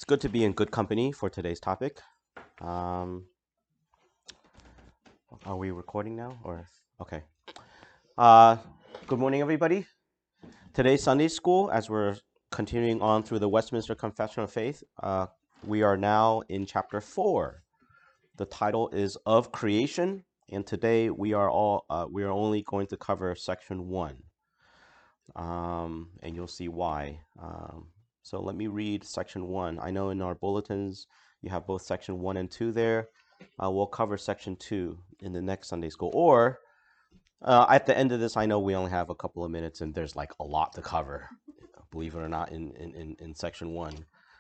It's good to be in good company for today's topic. Um, are we recording now or okay? Uh, Good morning, everybody. Today's Sunday school, as we're continuing on through the Westminster Confession of Faith, we are now in chapter 4. The title is Of Creation, and today we are only going to cover section 1, and you'll see why. So let me read section 1. I know in our bulletins you have both section 1 and 2 there. We'll cover section 2 in the next Sunday school. Or at the end of this, I know we only have a couple of minutes and there's like a lot to cover, believe it or not, in section 1.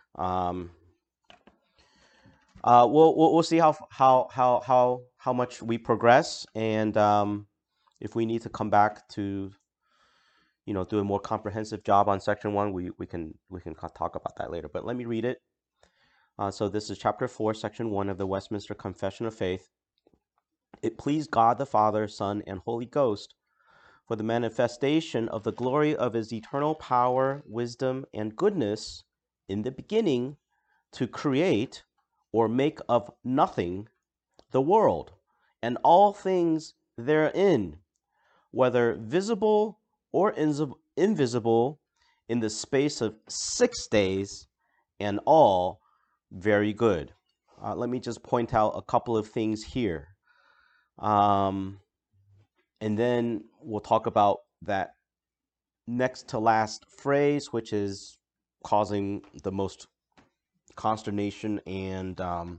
We'll see how much we progress, and if we need to come back to do a more comprehensive job on section 1, we can talk about that later. But let me read it. So this is chapter 4, section 1 of the Westminster Confession of Faith. It pleased God the Father, Son, and Holy Ghost, for the manifestation of the glory of his eternal power, wisdom, and goodness in the beginning, to create or make of nothing the world and all things therein, whether visible or invisible, in the space of 6 days, and all very good. Let me just point out a couple of things here. And then we'll talk about that next to last phrase, which is causing the most consternation and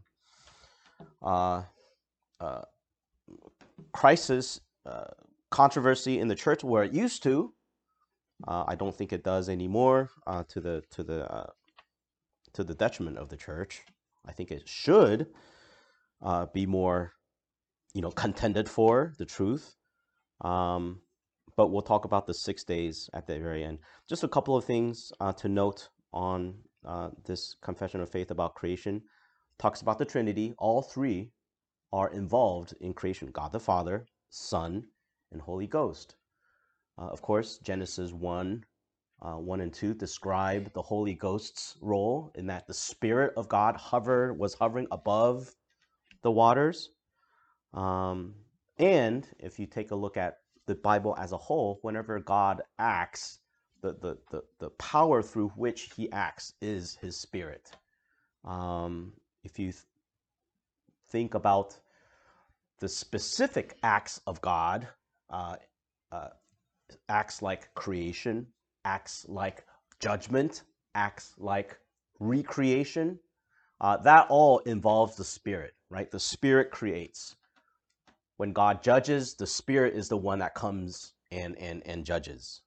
crisis, controversy in the church, where it used to. I don't think it does anymore, to the detriment of the church. I think it should be more, contended for the truth. But we'll talk about the 6 days at the very end. Just a couple of things to note on this confession of faith about creation. Talks about the Trinity. All three are involved in creation: God the Father, Son, and Holy Ghost. Of course, Genesis 1 and 2 describe the Holy Ghost's role in that the Spirit of God was hovering above the waters. And if you take a look at the Bible as a whole, whenever God acts, the power through which he acts is his Spirit. If you think about the specific acts of God, acts like creation, acts like judgment, acts like recreation, that all involves the Spirit, right? The Spirit creates. When God judges, the Spirit is the one that comes and judges.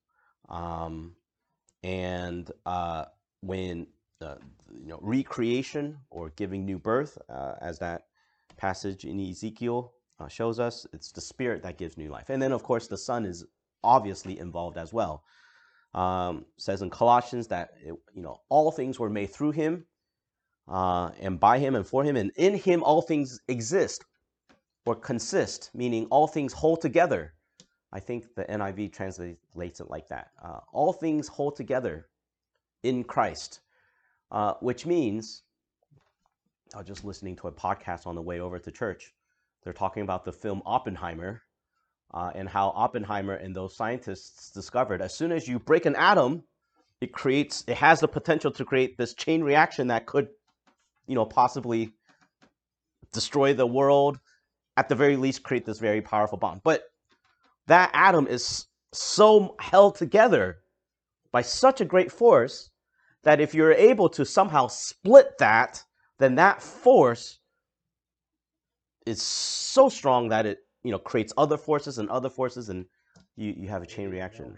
When recreation or giving new birth, as that passage in Ezekiel shows us, it's the Spirit that gives new life. And then, of course, the Son is obviously involved as well. Says in Colossians that all things were made through him, and by him and for him, and in him all things exist or consist, meaning all things hold together. I think the NIV translates it like that. All things hold together in Christ, which means, I was just listening to a podcast on the way over to church. They're talking about the film Oppenheimer, and how Oppenheimer and those scientists discovered as soon as you break an atom, it has the potential to create this chain reaction that could, possibly destroy the world, at the very least create this very powerful bomb. But that atom is so held together by such a great force that if you're able to somehow split that, then that force is so strong that it creates other forces, and you have a chain reaction.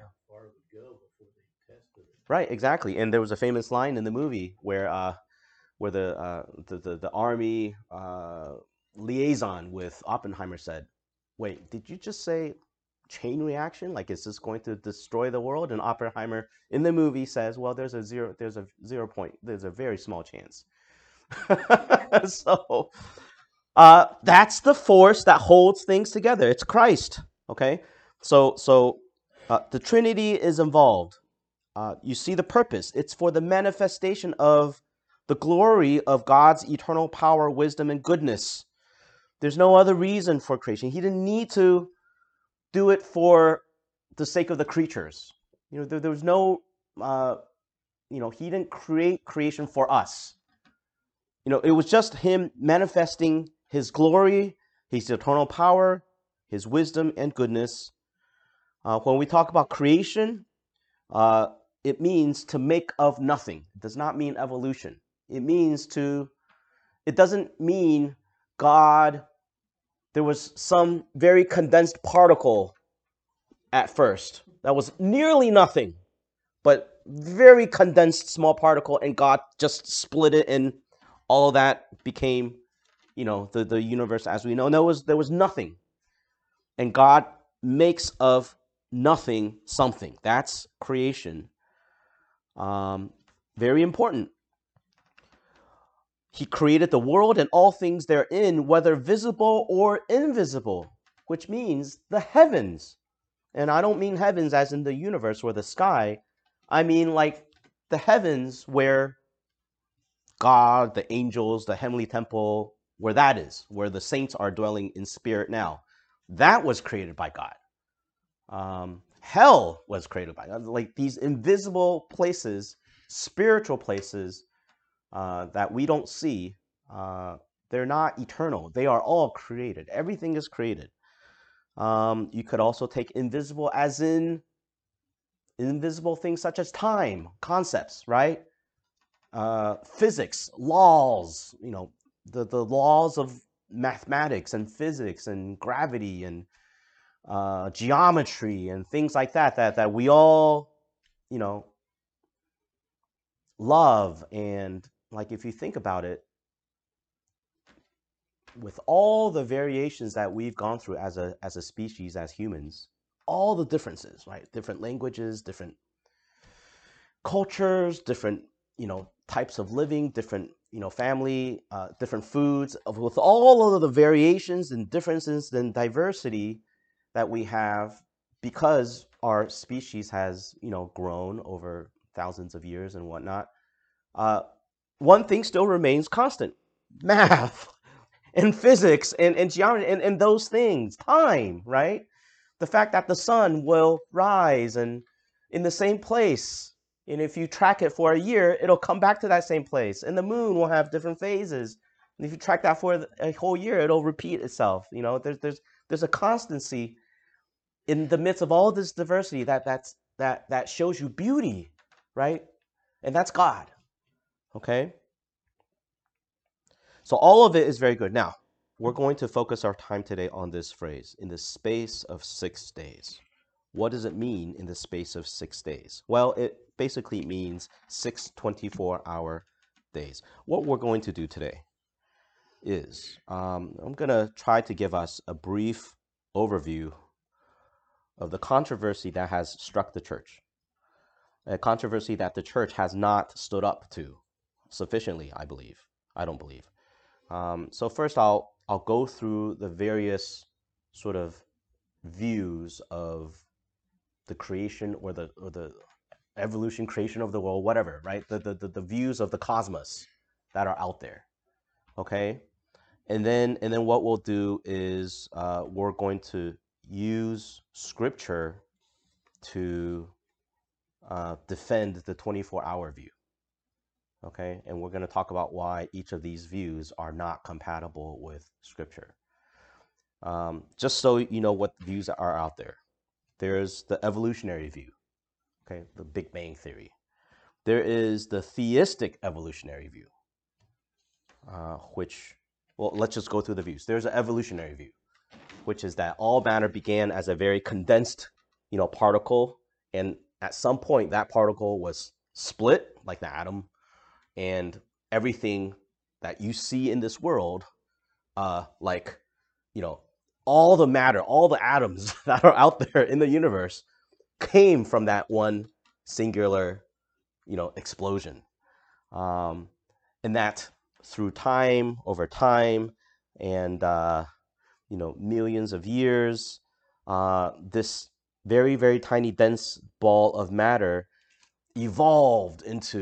Right, exactly. And there was a famous line in the movie where the army liaison with Oppenheimer said, "Wait, did you just say chain reaction? Like, is this going to destroy the world?" And Oppenheimer in the movie says, "Well, there's a 0 point, there's a very small chance." So that's the force that holds things together. It's Christ. Okay, so the Trinity is involved. You see the purpose. It's for the manifestation of the glory of God's eternal power, wisdom, and goodness. There's no other reason for creation. He didn't need to do it for the sake of the creatures. There was no, he didn't create creation for us. It was just him manifesting his glory, his eternal power, his wisdom, and goodness. When we talk about creation, it means to make of nothing. It does not mean evolution. It doesn't mean God, there was some very condensed particle at first that was nearly nothing, but very condensed small particle, and God just split it, and all of that became, the universe as we know. There was nothing, and God makes of nothing something. That's creation. Very important. He created the world and all things therein, whether visible or invisible, which means the heavens. And I don't mean heavens as in the universe or the sky. I mean like the heavens where God, the angels, the heavenly temple, where that is, where the saints are dwelling in spirit now. That was created by God. Hell was created by God. Like these invisible places, spiritual places that we don't see, they're not eternal. They are all created. Everything is created. You could also take invisible as in invisible things such as time, concepts, right? Physics, laws, the laws of mathematics and physics and gravity and geometry and things like that we all, love. And like, if you think about it, with all the variations that we've gone through as a species, as humans, all the differences, right? Different languages, different cultures, different, types of living, different, family, different foods, with all of the variations and differences and diversity that we have, because our species has, grown over thousands of years and whatnot. One thing still remains constant: math and physics and geometry and those things, time, right? The fact that the sun will rise and in the same place, and if you track it for a year, it'll come back to that same place. And the moon will have different phases, and if you track that for a whole year, it'll repeat itself. There's a constancy in the midst of all this diversity that shows you beauty, right? And that's God. Okay. So all of it is very good. Now, we're going to focus our time today on this phrase, in the space of 6 days. What does it mean in the space of 6 days? Well, it basically means 6 24-hour days. What we're going to do today is I'm going to try to give us a brief overview of the controversy that has struck the church, a controversy that the church has not stood up to sufficiently, I believe. I don't believe. So first, I'll go through the various sort of views of the creation or the evolution, creation of the world, whatever, right? The views of the cosmos that are out there. Okay, and then what we'll do is we're going to use scripture to defend the 24-hour view. Okay, and we're going to talk about why each of these views are not compatible with scripture. Just so you know what views are out there. There's the evolutionary view, okay, the Big Bang Theory. There is the theistic evolutionary view, let's just go through the views. There's an evolutionary view, which is that all matter began as a very condensed, particle, and at some point that particle was split, like the atom, and everything that you see in this world, all the matter, all the atoms that are out there in the universe came from that one singular, explosion. And that through time, over time, and, millions of years, this very, very tiny, dense ball of matter evolved into,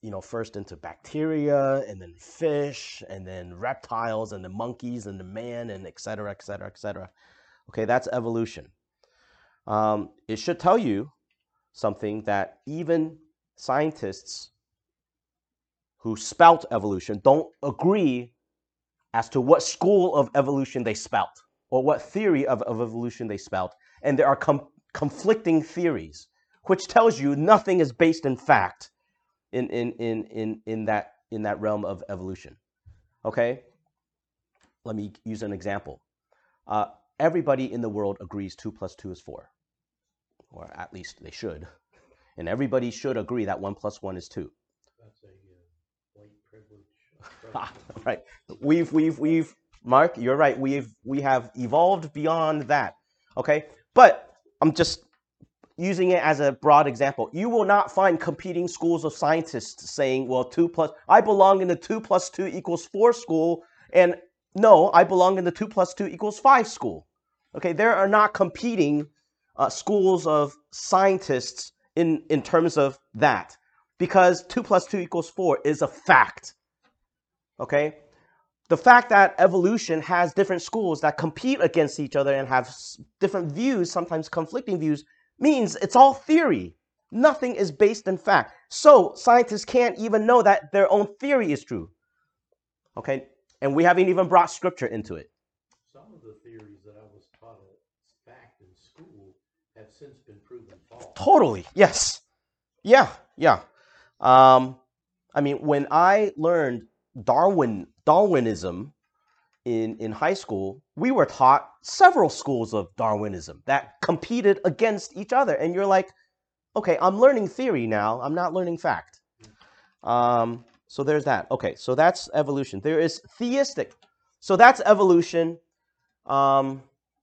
first into bacteria, and then fish, and then reptiles, and the monkeys, and the man, and et cetera, et cetera, et cetera. Okay, that's evolution. It should tell you something, that even scientists who spout evolution don't agree as to what school of evolution they spout, or what theory of evolution they spout. And there are conflicting theories, which tells you nothing is based in fact in that realm of evolution. Okay? Let me use an example. Everybody in the world agrees 2 plus 2 is 4. Or at least they should. And everybody should agree that 1 plus 1 is 2. That's a white privilege. Right. We've Mark, you're right. We have evolved beyond that. Okay? But I'm just using it as a broad example. You will not find competing schools of scientists saying, well, I belong in the 2 plus 2 equals 4 school, and no, I belong in the 2 plus 2 equals 5 school. Okay, there are not competing schools of scientists in terms of that, because 2 plus 2 equals 4 is a fact. Okay, the fact that evolution has different schools that compete against each other and have different views, sometimes conflicting views, means it's all theory. Nothing is based in fact. So scientists can't even know that their own theory is true. Okay, and we haven't even brought scripture into it. Some of the theories that I was taught as fact in school have since been proven false. Totally, yes. Yeah. I mean, when I learned Darwinism in high school, we were taught several schools of Darwinism that competed against each other. And you're like, okay, I'm learning theory now. I'm not learning fact. So there's that. Okay, so that's evolution. There is theistic. So that's evolution. I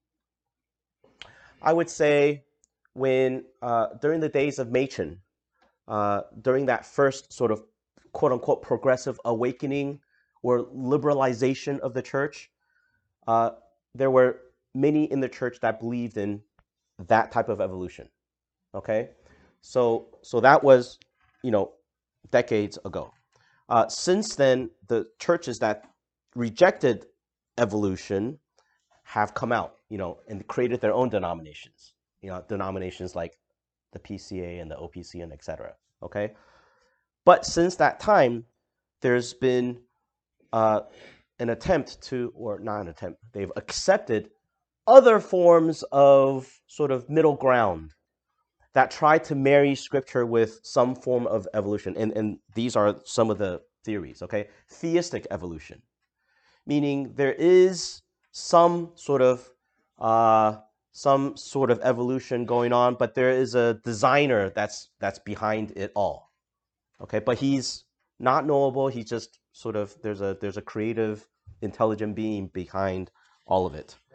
would say when during the days of Machen, during that first sort of quote-unquote progressive awakening or liberalization of the church, there were many in the church that believed in that type of evolution. Okay, so that was, decades ago. Since then, the churches that rejected evolution have come out, and created their own denominations. Denominations like the PCA and the OPC and etc. Okay, but since that time, there's been an attempt to, or not an attempt, they've accepted other forms of sort of middle ground that try to marry scripture with some form of evolution. And these are some of the theories, okay? Theistic evolution, meaning there is some sort of evolution going on, but there is a designer that's behind it all. Okay, but he's not knowable. He's just sort of, there's a creative, intelligent being behind all of it.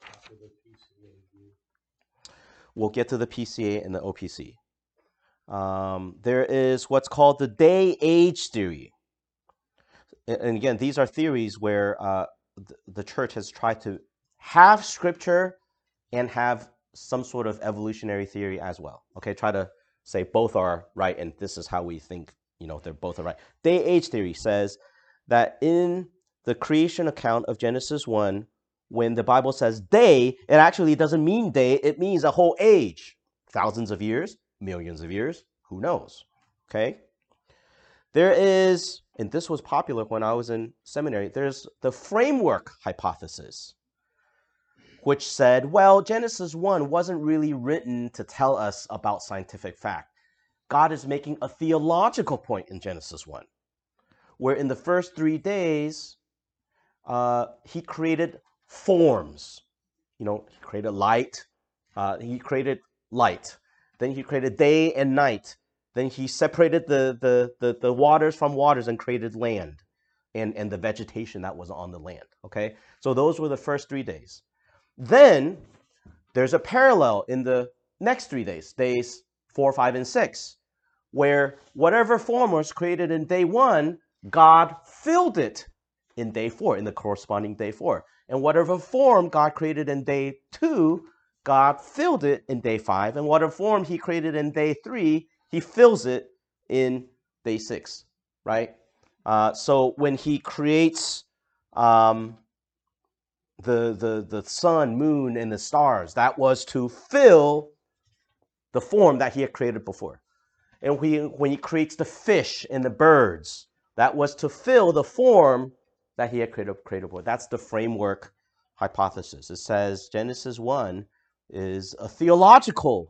We'll get to the PCA and the OPC. There is what's called the day-age theory. And again, these are theories where the church has tried to have scripture and have some sort of evolutionary theory as well. Okay, try to say both are right and this is how we think, they're both are right. Day-age theory says that in the creation account of Genesis 1, when the Bible says day, it actually doesn't mean day, it means a whole age. Thousands of years, millions of years, who knows? Okay? There is, and this was popular when I was in seminary, there's the framework hypothesis, which said, well, Genesis 1 wasn't really written to tell us about scientific fact. God is making a theological point in Genesis 1, where in the first 3 days, he created forms. He created light. He created light. Then he created day and night. Then he separated the waters from waters and created land and the vegetation that was on the land. Okay, so those were the first 3 days. Then there's a parallel in the next 3 days, days 4, 5, and 6, where whatever form was created in day 1, God filled it in day 4, in the corresponding day 4. And whatever form God created in day 2, God filled it in day 5. And whatever form he created in day 3, he fills it in day 6. right? So when he creates um, the sun, moon, and the stars, that was to fill the form that he had created before. And when he creates the fish and the birds, that was to fill the form that he had created before. That's the framework hypothesis. It says Genesis 1 is a theological,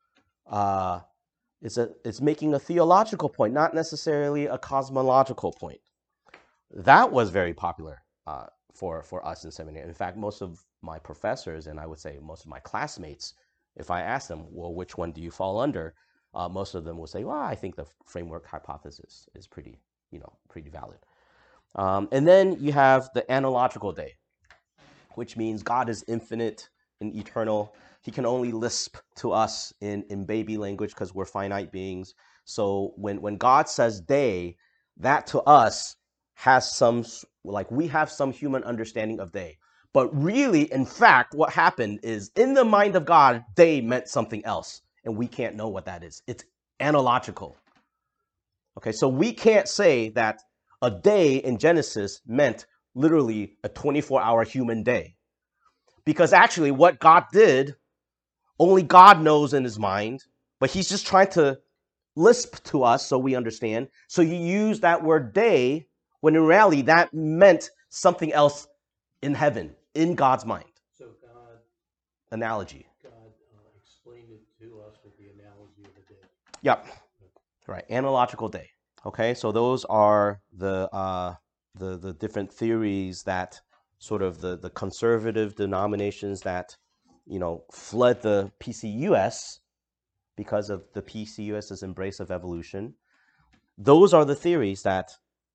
it's making a theological point, not necessarily a cosmological point. That was very popular for us in seminary. In fact, most of my professors, and I would say most of my classmates, if I asked them, well, which one do you fall under? Most of them will say, well, I think the framework hypothesis is pretty valid. And then you have the analogical day, which means God is infinite and eternal. He can only lisp to us in baby language because we're finite beings. So when God says day, that to us has some, like, we have some human understanding of day. But really, in fact, what happened is in the mind of God, day meant something else. And we can't know what that is. It's analogical. Okay, so we can't say that a day in Genesis meant literally a 24-hour human day. Because actually what God did, only God knows in his mind, but he's just trying to lisp to us so we understand. So you use that word day when in reality that meant something else in heaven, in God's mind. So God Analogy. God explained it to us with the analogy of a day. Yep. Right. Analogical day. Okay. So those are the different theories that sort of the conservative denominations that, fled the PCUS because of the PCUS's embrace of evolution. Those are the theories that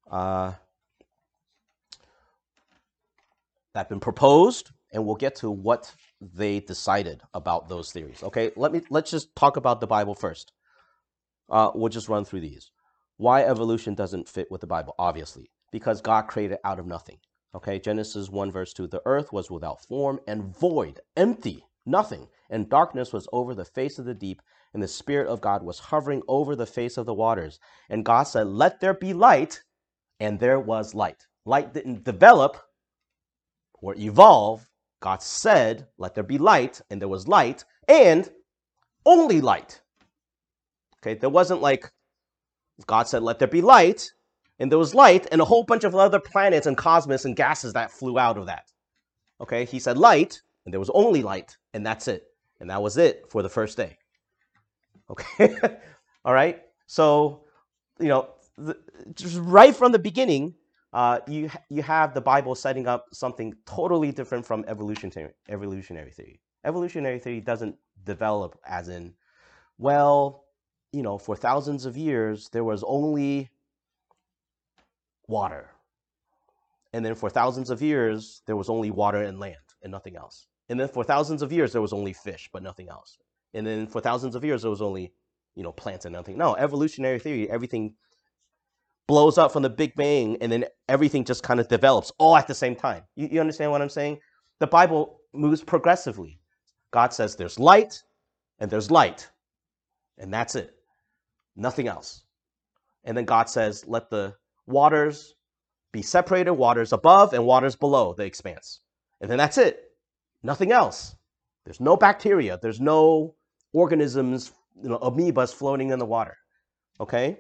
have been proposed, and we'll get to what they decided about those theories. Okay, let's just talk about the Bible first. We'll just run through these. Why evolution doesn't fit with the Bible? Obviously, because God created out of nothing. Okay, Genesis 1 verse 2, the earth was without form and void, empty, nothing, and darkness was over the face of the deep, and the Spirit of God was hovering over the face of the waters. And God said, let there be light, and there was light. Light didn't develop or evolve. God said, let there be light, and there was light, and only light. Okay, there wasn't like God said, let there be light, and there was light, and a whole bunch of other planets and cosmos and gases that flew out of that. Okay, he said light, and there was only light, and that's it. And that was it for the first day. Okay, all right? So, just right from the beginning, you have the Bible setting up something totally different from evolutionary theory. Evolutionary theory doesn't develop as in, well, for thousands of years, there was only water. And then for thousands of years, there was only water and land and nothing else. And then for thousands of years, there was only fish, but nothing else. And then for thousands of years, there was only, plants and nothing. No, evolutionary theory, everything blows up from the Big Bang, and then everything just kind of develops all at the same time. You understand what I'm saying? The Bible moves progressively. God says there's light, and there's light. And that's it. Nothing else. And then God says, let the waters be separated, waters above and waters below the expanse. And then that's it. Nothing else. There's no bacteria. There's no organisms, amoebas floating in the water. Okay?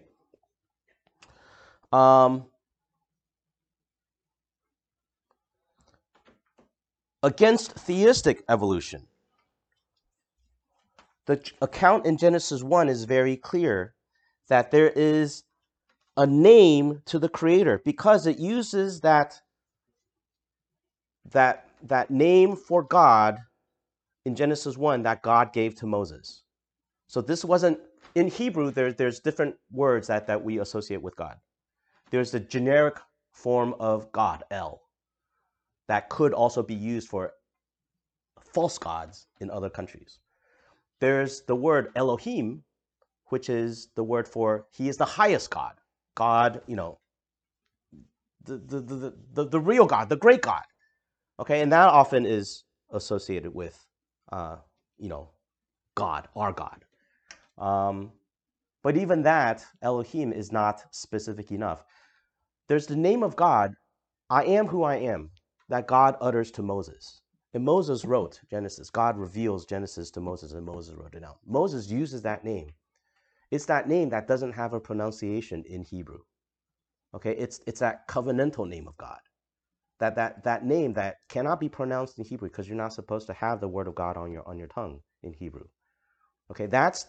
Against theistic evolution, the account in Genesis 1 is very clear that there is a name to the Creator because it uses that name for God in Genesis 1 that God gave to Moses. So this wasn't, in Hebrew, there's different words that we associate with God. There's the generic form of God, El, that could also be used for false gods in other countries. There's the word Elohim, which is the word for he is the highest God. God, the real God, the great God. Okay, and that often is associated with, God, our God. But even that, Elohim, is not specific enough. There's the name of God, I am who I am, that God utters to Moses. And Moses wrote Genesis. God reveals Genesis to Moses, and Moses wrote it out. Moses uses that name. It's that name that doesn't have a pronunciation in Hebrew. Okay, it's that covenantal name of God. That name that cannot be pronounced in Hebrew because you're not supposed to have the word of God on your tongue in Hebrew. Okay, that's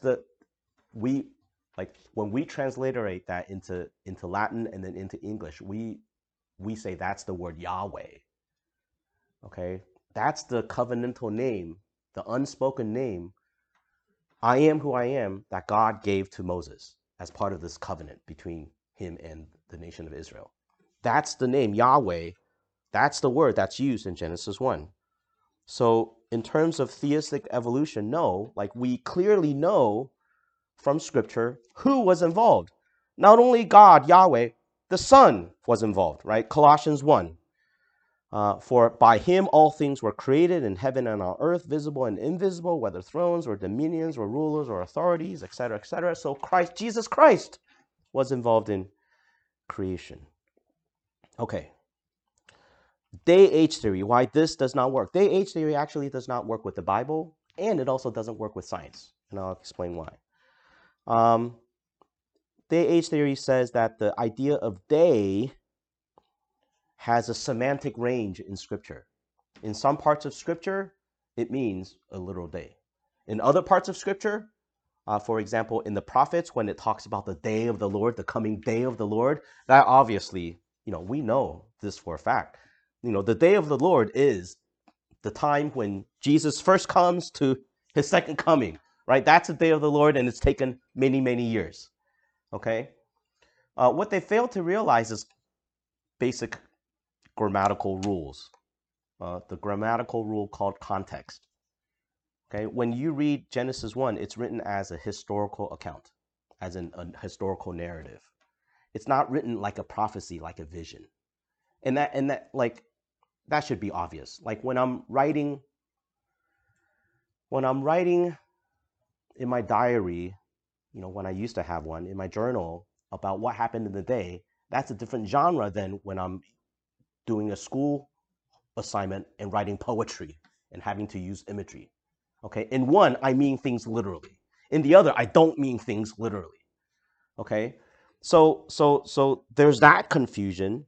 when we transliterate that into Latin and then into English, we say that's the word Yahweh. Okay, that's the covenantal name, the unspoken name, I am who I am, that God gave to Moses as part of this covenant between him and the nation of Israel. That's the name Yahweh. That's the word that's used in Genesis 1. So in terms of theistic evolution, no, like we clearly know from scripture who was involved. Not only God, Yahweh, the Son was involved, right? Colossians 1. For by him all things were created in heaven and on earth, visible and invisible, whether thrones or dominions or rulers or authorities, etc., etc. So Jesus Christ was involved in creation. Okay. Day-age theory, why this does not work. Day-age theory actually does not work with the Bible, and it also doesn't work with science, and I'll explain why. Day-age theory says that the idea of day has a semantic range in Scripture. In some parts of Scripture, it means a literal day. In other parts of Scripture, for example, in the prophets, when it talks about the day of the Lord, the coming day of the Lord, that obviously, we know this for a fact. The day of the Lord is the time when Jesus first comes to his second coming, right? That's the day of the Lord, and it's taken many, many years, okay? What they fail to realize is basic grammatical rules. The grammatical rule called context. Okay, when you read Genesis 1, it's written as a historical account, as in a historical narrative. It's not written like a prophecy, like a vision. And that should be obvious. Like when I'm writing in my diary, when I used to have one, in my journal about what happened in the day, that's a different genre than when I'm doing a school assignment and writing poetry and having to use imagery. Okay, in one, I mean things literally. In the other, I don't mean things literally. Okay, so there's that confusion.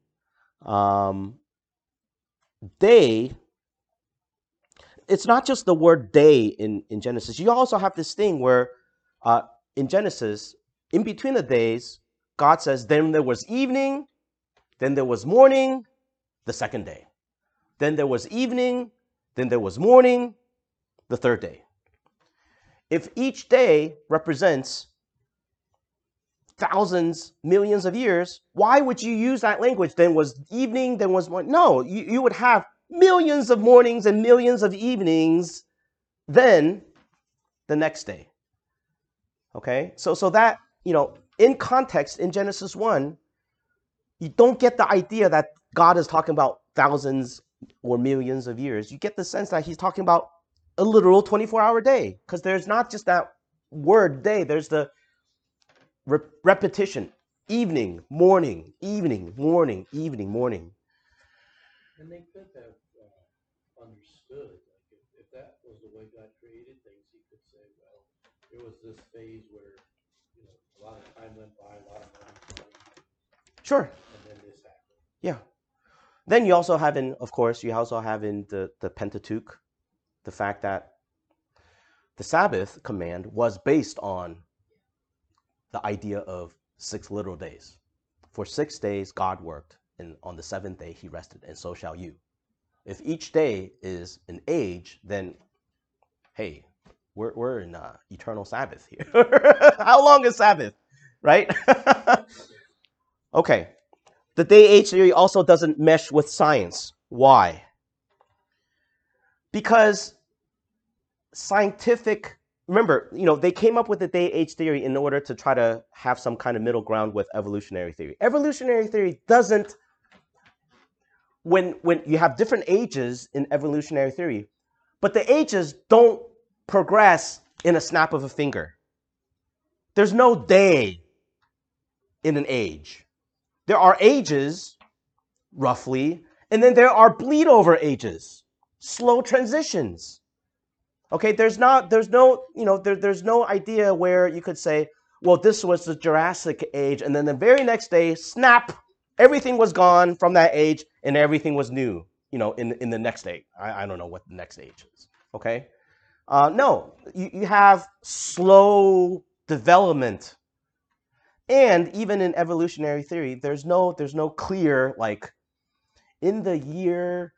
Day, it's not just the word day in Genesis. You also have this thing where in Genesis, in between the days, God says, then there was evening, then there was morning, the second day. Then there was evening, then there was morning, the third day. If each day represents thousands, millions of years, why would you use that language? Then was evening, then was morning. No, you would have millions of mornings and millions of evenings, then the next day. Okay, so that, in context, in Genesis 1, you don't get the idea that God is talking about thousands or millions of years. You get the sense that he's talking about a literal 24-hour day, because there's not just that word day, there's the repetition, evening, morning, evening, morning, evening, morning. And they could have understood, like if that was the way God created things, he could say, well, there was this phase where, a lot of time went by, a lot of money went by. Sure. And then this happened. Yeah. Then you also have in the Pentateuch, the fact that the Sabbath command was based on the idea of 6 literal days. For 6 days, God worked, and on the 7th day, he rested, and so shall you. If each day is an age, then, hey, we're in eternal Sabbath here. How long is Sabbath, right? Okay. The day-age theory also doesn't mesh with science. Why? Because remember, they came up with the day-age theory in order to try to have some kind of middle ground with evolutionary theory. Evolutionary theory doesn't, when you have different ages in evolutionary theory, but the ages don't progress in a snap of a finger. There's no day in an age. There are ages, roughly, and then there are bleed over ages, slow transitions. Okay, there's no idea where you could say, well, this was the Jurassic age, and then the very next day, snap, everything was gone from that age, and everything was new, in the next age. I don't know what the next age is. Okay, no, you have slow development, and even in evolutionary theory, there's no clear, like, in the year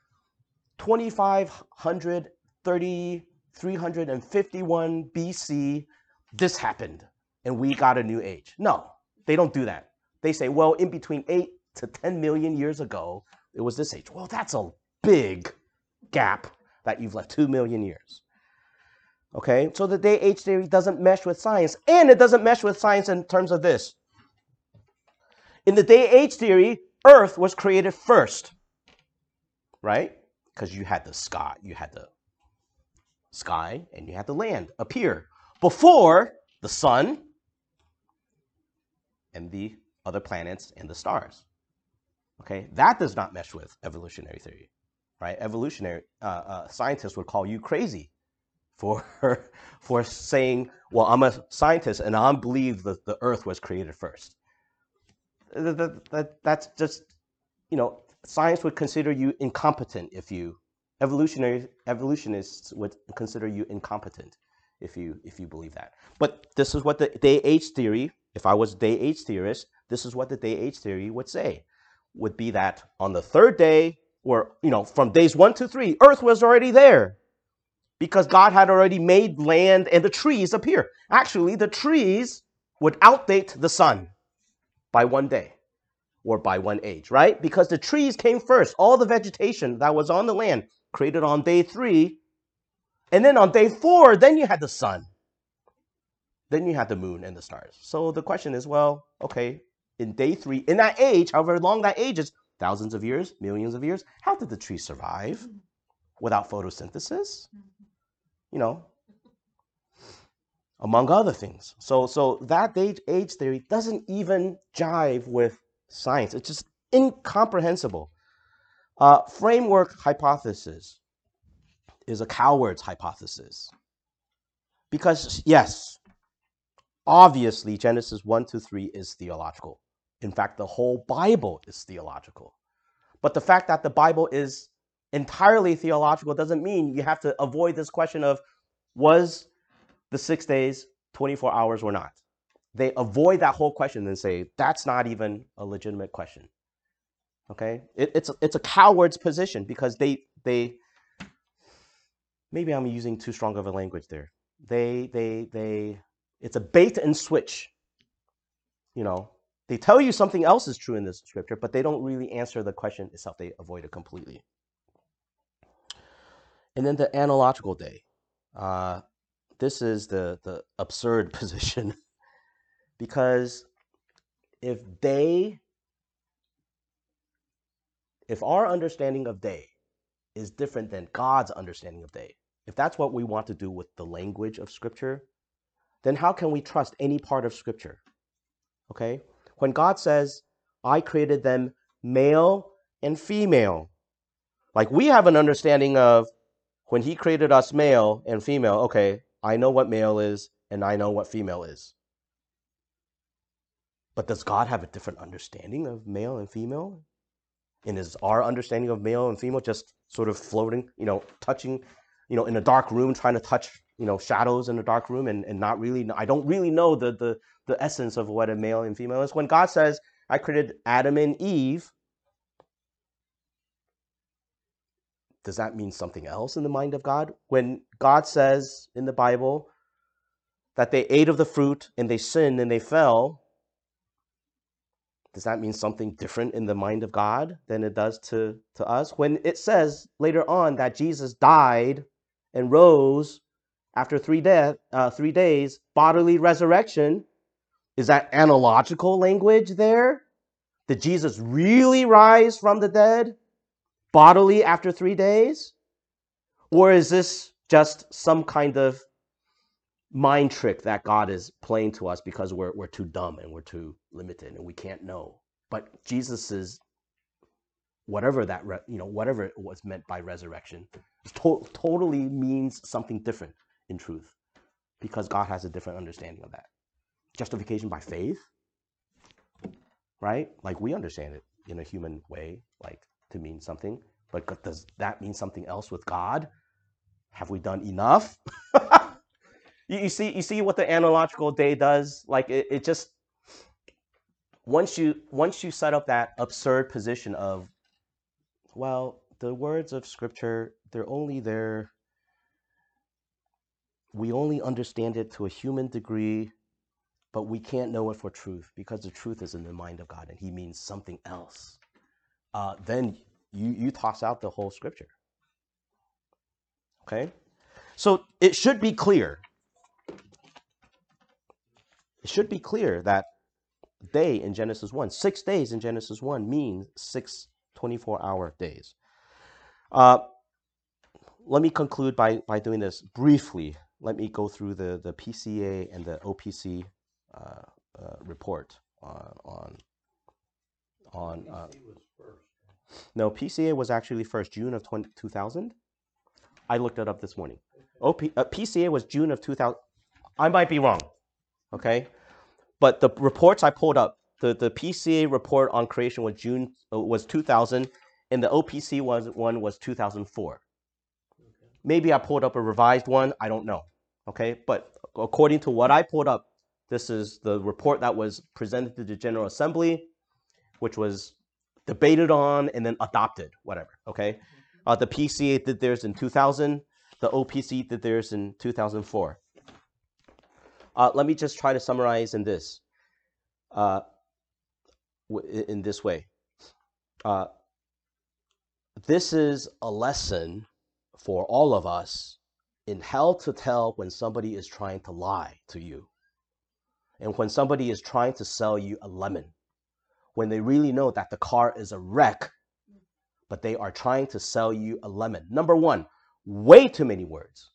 351 BC, this happened, and we got a new age. No, they don't do that. They say, well, in between 8 to 10 million years ago, it was this age. Well, that's a big gap that you've left, 2 million years. Okay, so the day-age theory doesn't mesh with science, and it doesn't mesh with science in terms of this. In the day-age theory, Earth was created first, right? Because you had the sky and you had the land appear before the sun and the other planets and the stars. Okay, that does not mesh with evolutionary theory, right? Evolutionary scientists would call you crazy for saying, well, I'm a scientist and I believe that the Earth was created first. That's just, science would consider you incompetent if you, evolutionists would consider you incompetent if you believe that. But this is what the day-age theory, if I was a day-age theorist, this is what the day-age theory would say, would be that on the third day, or, from days 1 to 3, Earth was already there because God had already made land and the trees appear. Actually, the trees would outdate the sun by 1 day. Or by 1 age, right? Because the trees came first. All the vegetation that was on the land created on day 3. And then on day 4, then you had the sun. Then you had the moon and the stars. So the question is, well, okay, in day 3, in that age, however long that age is, thousands of years, millions of years, how did the trees survive without photosynthesis? Among other things. So that age theory doesn't even jive with science. It's just incomprehensible. Framework hypothesis is a coward's hypothesis. Because, yes, obviously Genesis 1 to 3 is theological. In fact, the whole Bible is theological. But the fact that the Bible is entirely theological doesn't mean you have to avoid this question of, was the 6 days 24 hours or not? They avoid that whole question and say, that's not even a legitimate question. Okay? It's a coward's position because they maybe I'm using too strong of a language there. It's a bait and switch. They tell you something else is true in this scripture, but they don't really answer the question itself. They avoid it completely. And then the analogical day. This is the absurd position. Because if our understanding of day is different than God's understanding of day, if that's what we want to do with the language of Scripture, then how can we trust any part of Scripture? Okay? When God says, I created them male and female, like we have an understanding of when he created us male and female, okay, I know what male is and I know what female is. But does God have a different understanding of male and female? And is our understanding of male and female just sort of floating, touching, in a dark room, trying to touch, shadows in a dark room and not really, I don't really know the essence of what a male and female is. When God says, I created Adam and Eve, does that mean something else in the mind of God? When God says in the Bible that they ate of the fruit and they sinned and they fell, does that mean something different in the mind of God than it does to us? When it says later on that Jesus died and rose after 3 days, bodily resurrection, is that analogical language there? Did Jesus really rise from the dead bodily after 3 days? Or is this just some kind of, mind trick that God is playing to us because we're too dumb and we're too limited and we can't know. But Jesus is whatever that whatever it was meant by resurrection totally means something different in truth, because God has a different understanding of that. Justification by faith, right? Like we understand it in a human way, like to mean something, but does that mean something else with God? Have we done enough? You see what the analogical day does? Like it just, once you set up that absurd position of, well, the words of Scripture, they're only there. We only understand it to a human degree, but we can't know it for truth because the truth is in the mind of God and he means something else. Then you toss out the whole Scripture. Okay? So it should be clear. It should be clear that day in Genesis 1, 6 days in Genesis 1 means 6 24-hour days. Let me conclude by doing this briefly. Let me go through the PCA and the OPC report on PC was first. no, PCA was actually first, June of 2000. I looked it up this morning. PCA was June of 2000. I might be wrong, okay? But the reports I pulled up, the PCA report on creation was 2000, and the OPC one was 2004. Maybe I pulled up a revised one. I don't know. Okay, but according to what I pulled up, this is the report that was presented to the General Assembly, which was debated on and then adopted, whatever. Okay, the PCA did theirs in 2000. The OPC did theirs in 2004. Let me just try to summarize in this way. This is a lesson for all of us in how to tell when somebody is trying to lie to you and when somebody is trying to sell you a lemon, when they really know that the car is a wreck, but they are trying to sell you a lemon. Number one, way too many words.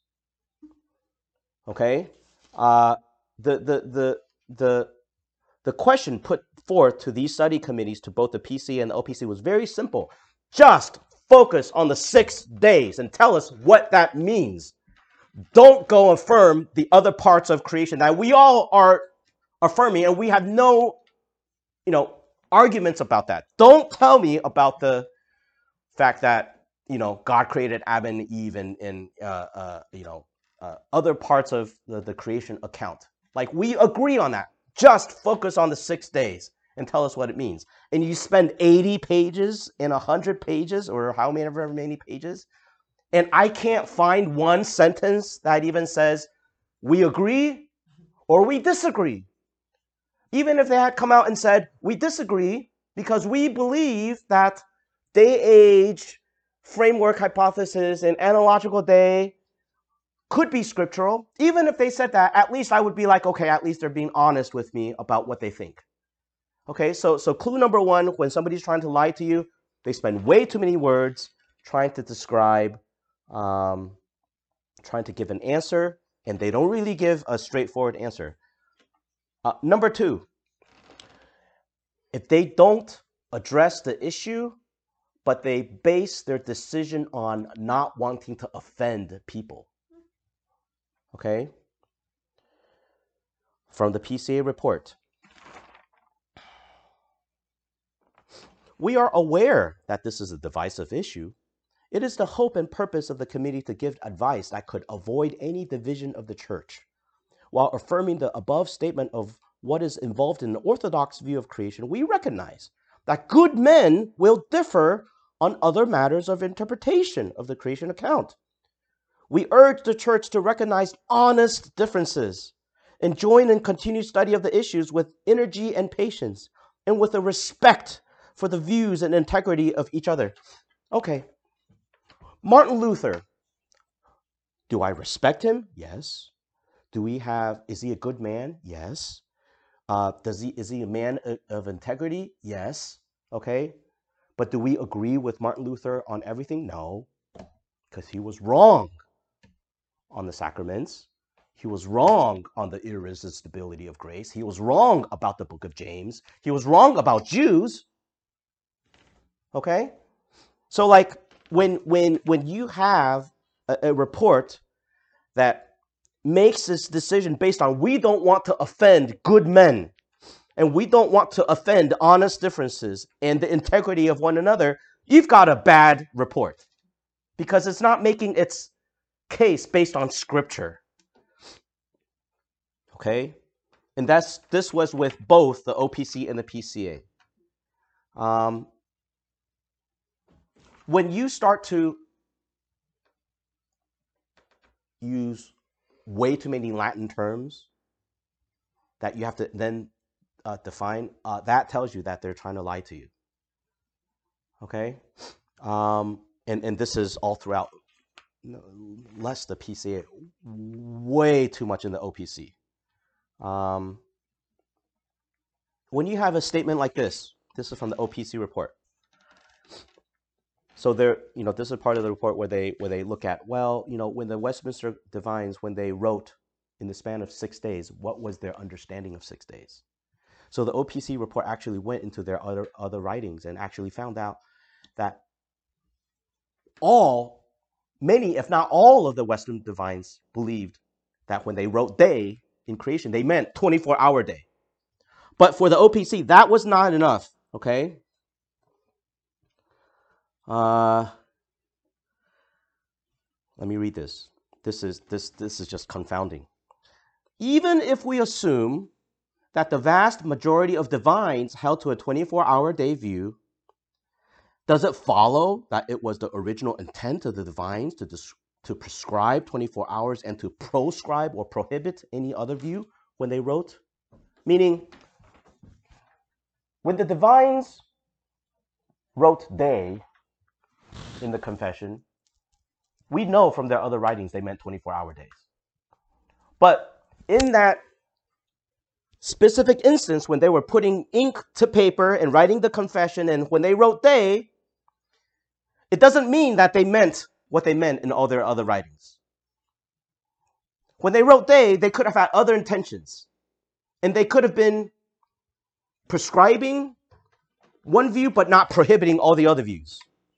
Okay? The question put forth to these study committees, to both the PC and the OPC, was very simple. Just focus on the 6 days and tell us what that means. Don't go affirm the other parts of creation that we all are affirming, and we have no, arguments about that. Don't tell me about the fact that, God created Adam and Eve and other parts of the creation account. Like, we agree on that. Just focus on the 6 days and tell us what it means. And you spend 80 pages and 100 pages, or however many pages, and I can't find one sentence that even says we agree or we disagree. Even if they had come out and said we disagree because we believe that day-age framework hypothesis and analogical day could be scriptural. Even if they said that, at least I would be like, okay, at least they're being honest with me about what they think. Okay, so clue number one, when somebody's trying to lie to you, they spend way too many words trying to describe, trying to give an answer, and they don't really give a straightforward answer. Number two, if they don't address the issue, but they base their decision on not wanting to offend people. Okay? From the PCA report, we are aware that this is a divisive issue. It is the hope and purpose of the committee to give advice that could avoid any division of the church, while affirming the above statement of what is involved in the orthodox view of creation. We recognize that good men will differ on other matters of interpretation of the creation account. We urge the church to recognize honest differences and join in continued study of the issues with energy and patience, and with a respect for the views and integrity of each other. Okay. Martin Luther. Do I respect him? Yes. Is he a good man? Yes. Is he a man of integrity? Yes. Okay. But do we agree with Martin Luther on everything? No. Because he was wrong on the sacraments. He was wrong on the irresistibility of grace. He was wrong about the book of James. He was wrong about Jews. Okay? So like when you have a report that makes this decision based on we don't want to offend good men and we don't want to offend honest differences and the integrity of one another, you've got a bad report because it's not making its case based on scripture. Okay? And this was with both the OPC and the PCA. When you start to use way too many Latin terms that you have to then define, that tells you that they're trying to lie to you. Okay? And this is all throughout, less the PCA, way too much in the OPC. When you have a statement like this is from the OPC report. So there, this is part of the report where they look at, well, when the Westminster Divines, when they wrote in the span of 6 days, what was their understanding of 6 days? So the OPC report actually went into their other writings and actually found out that many, if not all of the Western Divines believed that when they wrote day in creation, they meant 24-hour day. But for the OPC, that was not enough, okay? Let me read this. This is just confounding. Even if we assume that the vast majority of divines held to a 24-hour day view, does it follow that it was the original intent of the divines to prescribe 24 hours and to proscribe or prohibit any other view when they wrote? Meaning, when the divines wrote day in the confession, we know from their other writings they meant 24-hour days. But in that specific instance, when they were putting ink to paper and writing the confession, and when they wrote day, it doesn't mean that they meant what they meant in all their other writings. When they wrote day, they could have had other intentions. And they could have been prescribing one view but not prohibiting all the other views.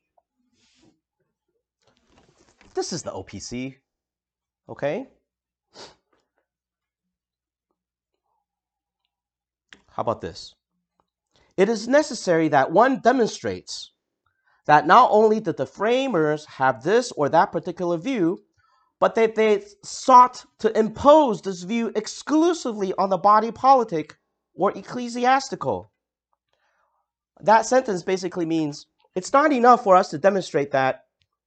This is the OPC, okay? How about this? It is necessary that one demonstrates that not only did the framers have this or that particular view, but that they sought to impose this view exclusively on the body politic or ecclesiastical. That sentence basically means it's not enough for us to demonstrate that,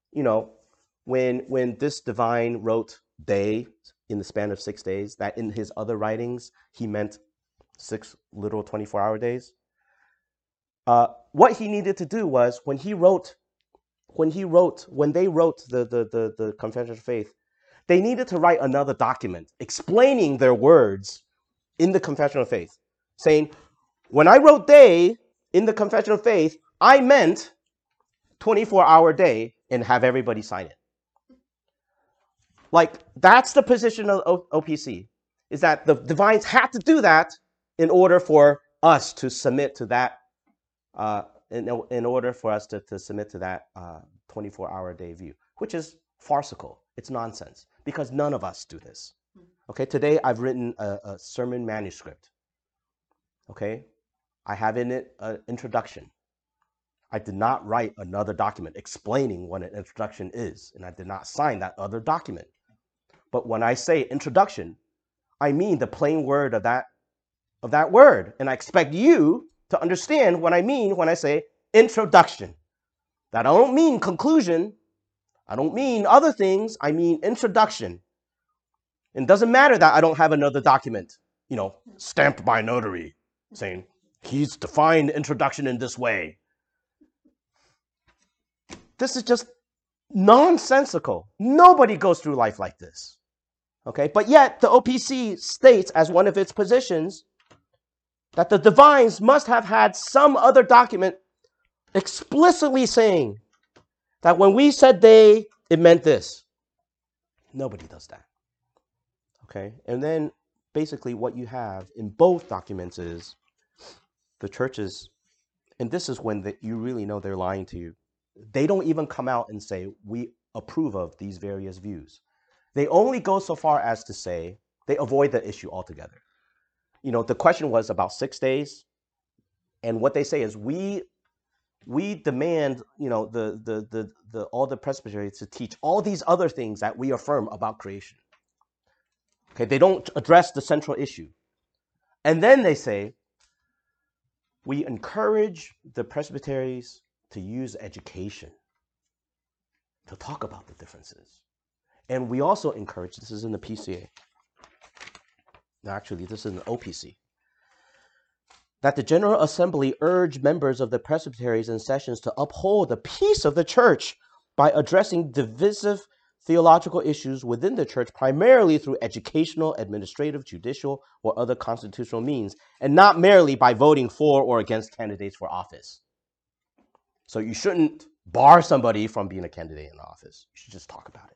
when this divine wrote day in the span of 6 days, that in his other writings he meant 6 literal 24-hour days. What he needed to do was when they wrote the Confession of Faith, they needed to write another document explaining their words in the Confession of Faith, saying, when I wrote day in the Confession of Faith, I meant 24-hour day, and have everybody sign it. Like, that's the position of OPC, is that the divines had to do that in order for us to submit to that, in order for us to submit to that 24-hour day view, which is farcical. It's nonsense, because none of us do this. Okay, today I've written a sermon manuscript. Okay, I have in it an introduction. I did not write another document explaining what an introduction is, and I did not sign that other document. But when I say introduction, I mean the plain word of that word, and I expect you to understand what I mean when I say introduction. That I don't mean conclusion. I don't mean other things. I mean introduction. It doesn't matter that I don't have another document, stamped by notary, saying he's defined introduction in this way. This is just nonsensical. Nobody goes through life like this. Okay, but yet the OPC states as one of its positions that the divines must have had some other document explicitly saying that when we said they, it meant this. Nobody does that. Okay, and then basically what you have in both documents is the churches, and this is when you really know they're lying to you. They don't even come out and say, we approve of these various views. They only go so far as to say they avoid the issue altogether. The question was about 6 days, and what they say is we demand, the all the presbyteries to teach all these other things that we affirm about creation. Okay, they don't address the central issue. And then they say, we encourage the presbyteries to use education to talk about the differences. And we also encourage, this is in the PCA, actually this is in the OPC, that the General Assembly urge members of the presbyteries and sessions to uphold the peace of the church by addressing divisive theological issues within the church, primarily through educational, administrative, judicial, or other constitutional means, and not merely by voting for or against candidates for office. So you shouldn't bar somebody from being a candidate in office. You should just talk about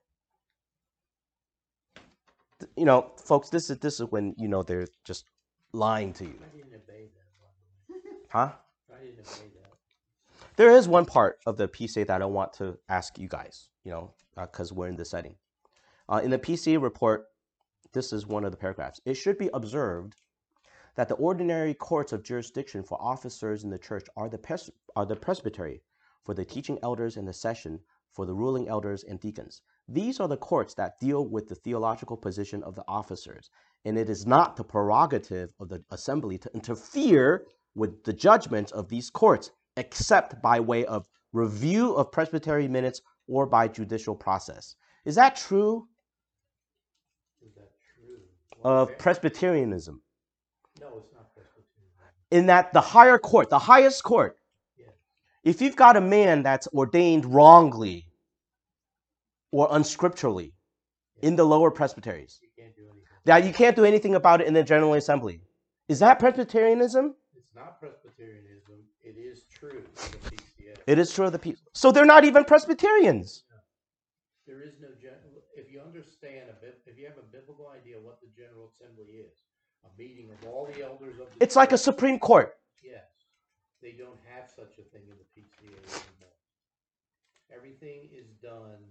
it. Folks, this is when they're just lying to you. I didn't obey that. Huh? I didn't obey that. There is one part of the PCA that I want to ask you guys, because we're in this setting. In the PCA report, this is one of the paragraphs. It should be observed that the ordinary courts of jurisdiction for officers in the church are the presbytery, for the teaching elders, and the session for the ruling elders and deacons. These are the courts that deal with the theological position of the officers, and it is not the prerogative of the assembly to interfere with the judgment of these courts, except by way of review of presbytery minutes or by judicial process. Is that true? Is that true? Of Presbyterianism? No, it's not Presbyterianism. In that the higher court, the highest court, Yeah. if you've got a man that's ordained wrongly or unscripturally in the lower presbyteries, You can't do anything. that you can't do anything about it in the General Assembly. Is that Presbyterianism? It's not Presbyterianism. It is true to the PCA. It is true of the people. So they're not even Presbyterians. There is no if you understand if you have a biblical idea what the General Assembly is, a meeting of all the elders of the It's like a Supreme Court. Yes. They don't have such a thing in the PCA anymore. Everything is done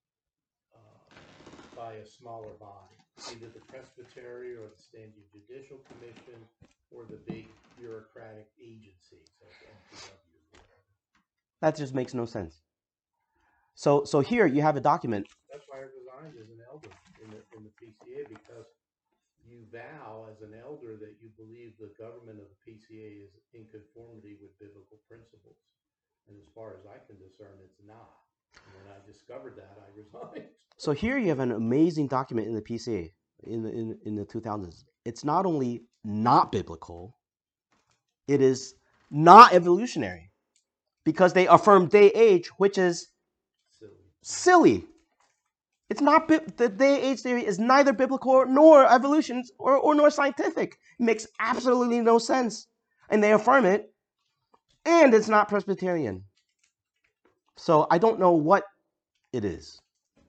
by a smaller body, either the Presbytery or the Standing Judicial Commission or the big bureaucratic agencies like NPW. That just makes no sense. So here you have a document. That's why I resigned as an elder in the PCA, because you vow as an elder that you believe the government of the PCA is in conformity with biblical principles. And as far as I can discern, it's not. And when I discovered that, I resigned. So here you have an amazing document in the PCA in the 2000s. It's not only not biblical, it is not evolutionary, because they affirm day age, which is silly. It's not the day age theory is neither biblical nor evolution or nor scientific. It makes absolutely no sense, and they affirm it, and it's not Presbyterian. So I don't know what it is.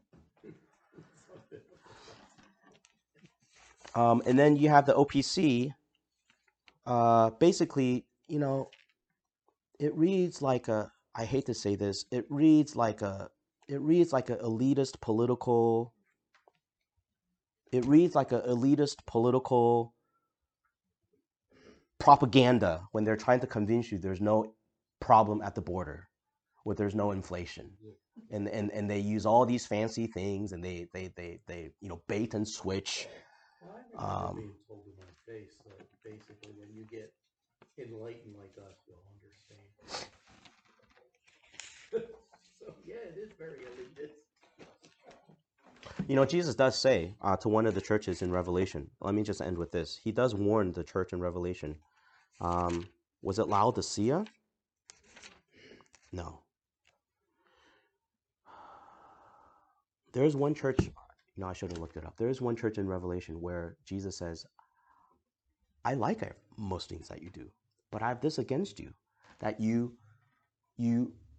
And then you have the OPC. Basically, it reads like a. I hate to say this. It reads like a elitist political. It reads like an elitist political propaganda when they're trying to convince you there's no problem at the border, where there's no inflation, and they use all these fancy things, and they bait and switch. Well, I remember being told in my face that basically when you get enlightened like us, you'll understand. So yeah, it is very elitist. Jesus does say to one of the churches in Revelation. Let me just end with this. He does warn the church in Revelation. Was it Laodicea? No. There is one church. I should have looked it up. There is one church in Revelation where Jesus says, I like most things that you do, but I have this against you, that you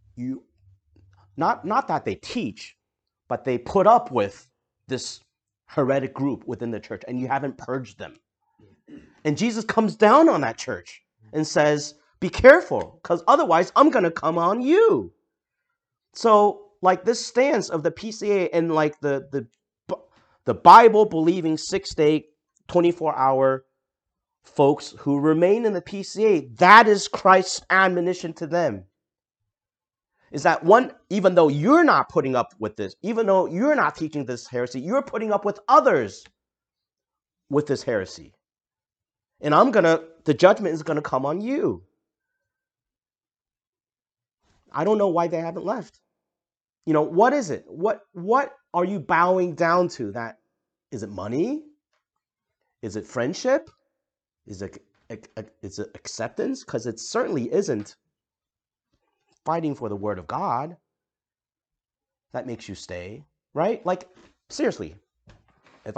not that they teach, but they put up with this heretic group within the church and you haven't purged them. And Jesus comes down on that church and says, be careful, because otherwise I'm going to come on you. So like this stance of the PCA and like the Bible believing 6-day, 24-hour folks who remain in the PCA, that is Christ's admonition to them. Is that one, even though you're not putting up with this, even though you're not teaching this heresy, you're putting up with others with this heresy. And the judgment is gonna come on you. I don't know why they haven't left. You know, what is it? What are you bowing down to? That is it money? Is it friendship? Is it acceptance? Because it certainly isn't fighting for the word of God. That makes you stay, right? Like, seriously, if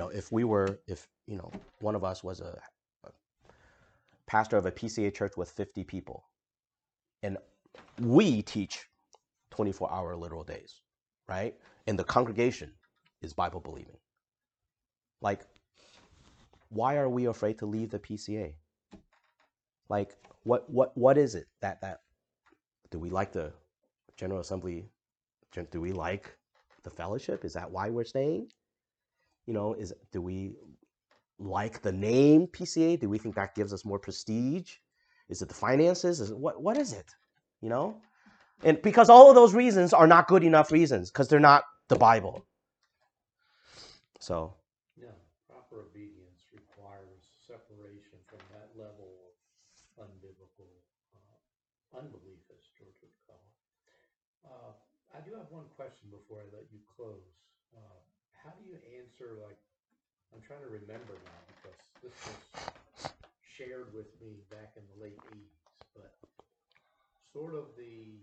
one of us was a pastor of a PCA church with 50 people, and we teach 24-hour literal days, right? And the congregation is Bible believing. Like, why are we afraid to leave the PCA? Like, what is it that do we like the General Assembly? Do we like the fellowship? Is that why we're staying? You know, do we like the name PCA? Do we think that gives us more prestige? Is it the finances? What is it? You know? And because all of those reasons are not good enough reasons, because they're not the Bible. So yeah, proper obedience requires separation from that level of unbiblical unbelief, as George would call it. I do have one question before I let you close. How do you answer, like, I'm trying to remember now because this was shared with me back in the late 80s, but sort of the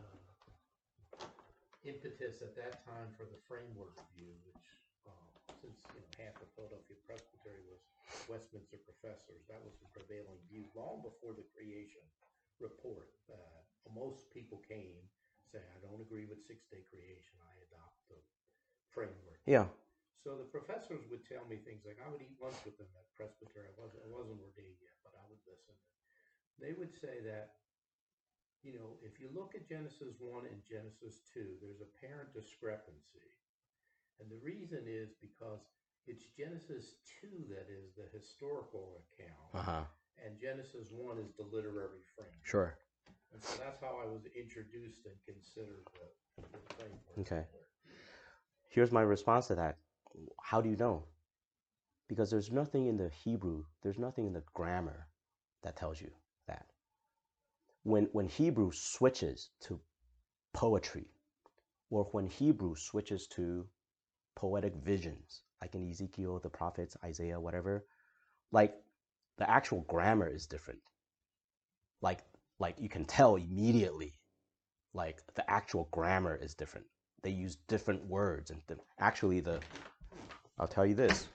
impetus at that time for the framework view, which since half of Philadelphia Presbytery was Westminster professors, that was the prevailing view long before the creation report. Most people came saying, I don't agree with 6-day creation, I adopt the framework. yeah. So the professors would tell me things like, I would eat lunch with them at Presbytery. I wasn't ordained yet, but I would listen. They would say that, if you look at Genesis 1 and Genesis 2, there's apparent discrepancy. And the reason is because it's Genesis 2 that is the historical account, and Genesis 1 is the literary framework. Sure. And so that's how I was introduced and considered the framework. Okay. Here's my response to that. How do you know? Because there's nothing in the Hebrew, there's nothing in the grammar that tells you that. When Hebrew switches to poetry, or when Hebrew switches to poetic visions, like in Ezekiel, the prophets, Isaiah, whatever, like the actual grammar is different. Like you can tell immediately, like the actual grammar is different. They use different words, and actually I'll tell you this.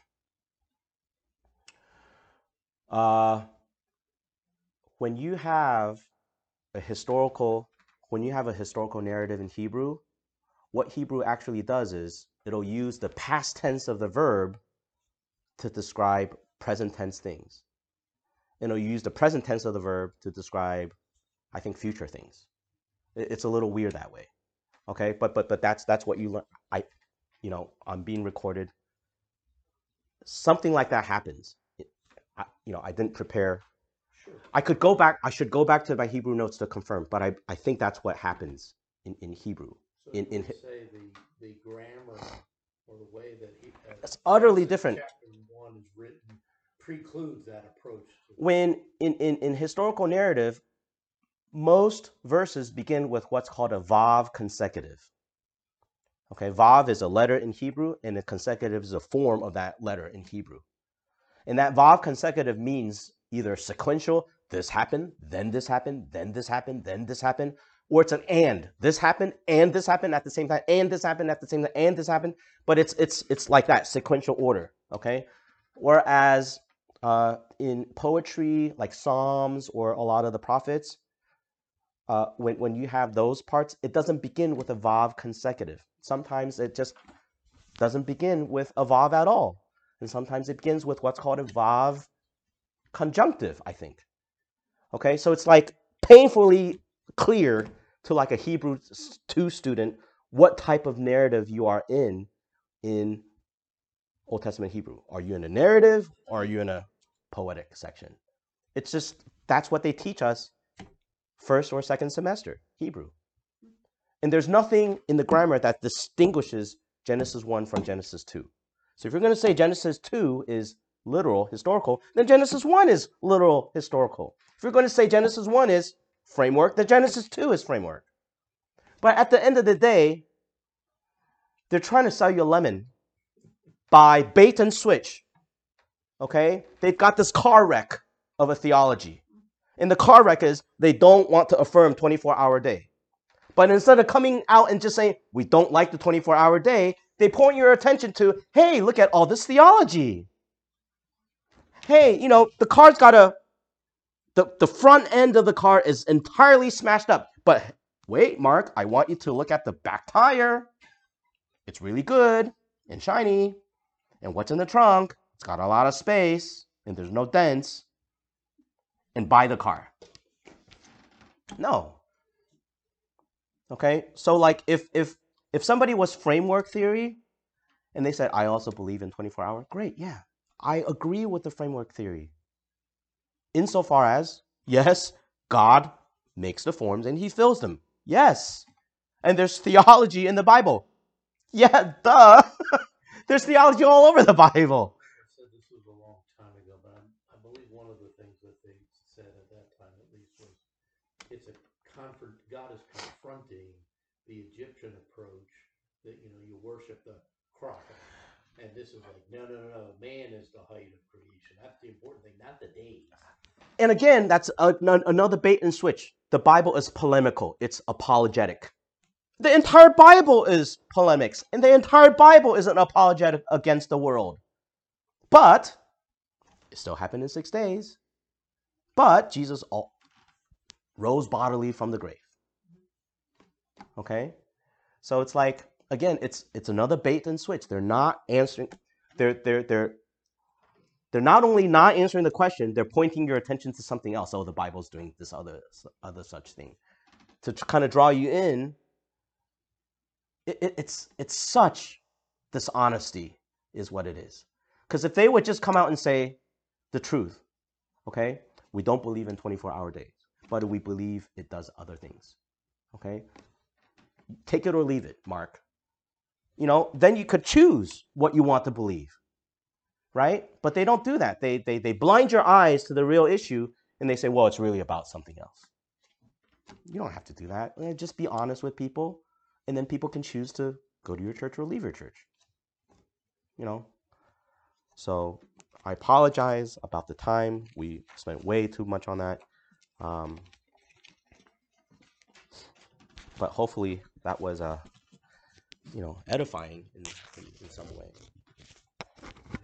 When you have a historical narrative in Hebrew, what Hebrew actually does is it'll use the past tense of the verb to describe present tense things. And it'll use the present tense of the verb to describe, I think, future things. It's a little weird that way. Okay, but that's what you learn. I'm being recorded. Something like that happens. I didn't prepare. Sure. I should go back to my Hebrew notes to confirm, but I think that's what happens in Hebrew. So you would say the grammar or the way that it's utterly different. Chapter 1 is written precludes that approach. When in historical narrative, most verses begin with what's called a vav consecutive. Okay, vav is a letter in Hebrew, and a consecutive is a form of that letter in Hebrew. And that vav consecutive means either sequential, this happened, then this happened, then this happened, then this happened, or it's an and. This happened at the same time, and this happened at the same time, and this happened. But it's like that, sequential order, okay? Whereas in poetry, like Psalms or a lot of the prophets, when you have those parts, it doesn't begin with a vav consecutive. Sometimes it just doesn't begin with a vav at all. And sometimes it begins with what's called a vav conjunctive, I think. Okay, so it's like painfully clear to like a Hebrew 2 student what type of narrative you are in Old Testament Hebrew. Are you in a narrative or are you in a poetic section? It's just, that's what they teach us first or second semester, Hebrew. And there's nothing in the grammar that distinguishes Genesis 1 from Genesis 2. So if you're going to say Genesis 2 is literal, historical, then Genesis 1 is literal, historical. If you're going to say Genesis 1 is framework, then Genesis 2 is framework. But at the end of the day, they're trying to sell you a lemon by bait and switch. Okay? They've got this car wreck of a theology. And the car wreck is they don't want to affirm 24-hour day. But instead of coming out and just saying, we don't like the 24-hour day, they point your attention to, hey, look at all this theology. Hey, you know, the car's got the front end of the car is entirely smashed up. But wait, Mark, I want you to look at the back tire. It's really good and shiny. And what's in the trunk? It's got a lot of space and there's no dents. And buy the car. No. Okay, so like if somebody was framework theory and they said, I also believe in 24-hour, great, yeah. I agree with the framework theory. Insofar as, yes, God makes the forms and he fills them. Yes. And there's theology in the Bible. Yeah, duh. There's theology all over the Bible. I said this was a long time ago, but I believe one of the things that they said at that time at least was God is confronting the Egyptian approach that, you know, you worship the crocodile. And this is like, no. Man is the height of creation. That's the important thing, not the days. And again, that's another bait and switch. The Bible is polemical. It's apologetic. The entire Bible is polemics. And the entire Bible is an apologetic against the world. But it still happened in 6 days. But Jesus rose bodily from the grave. Okay? So it's like, again, it's another bait and switch. They're not answering. They're not only not answering the question, they're pointing your attention to something else. Oh, the Bible's doing this other such thing. To kind of draw you in. It's such dishonesty is what it is. Because if they would just come out and say the truth, okay, we don't believe in 24-hour days, but we believe it does other things, okay? Take it or leave it, Mark. You know, then you could choose what you want to believe, right? But they don't do that. They blind your eyes to the real issue, and they say, well, it's really about something else. You don't have to do that. Just be honest with people, and then people can choose to go to your church or leave your church. You know? So I apologize about the time. We spent way too much on that. But hopefully that was edifying in some way.